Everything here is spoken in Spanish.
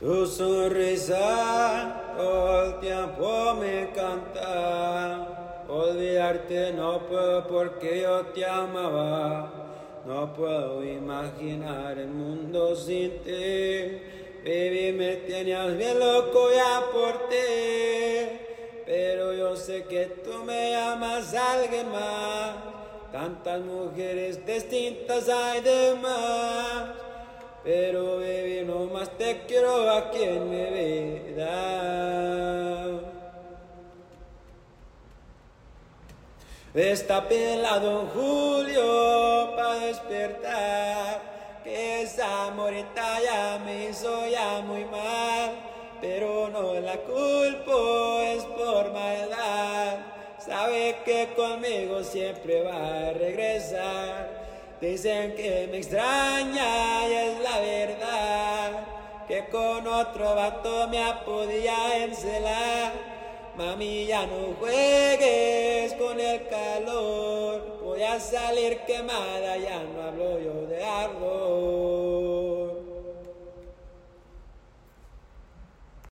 Tu sonrisa todo el tiempo me encanta. Olvidarte no puedo porque yo te amaba. No puedo imaginar el mundo sin ti. Baby, me tenías bien loco ya por ti. Pero yo sé que tú me amas a alguien más. Tantas mujeres distintas hay de más. Pero baby, no más te quiero aquí en mi vida. Está pelado en Julio pa' despertar, que esa morita ya me hizo ya muy mal. Pero no la culpo, es por maldad. Sabe que conmigo siempre va a regresar. Dicen que me extraña y es la verdad, que con otro vato me podía encelar. Mami, ya no juegues con el calor, voy a salir quemada, ya no hablo yo de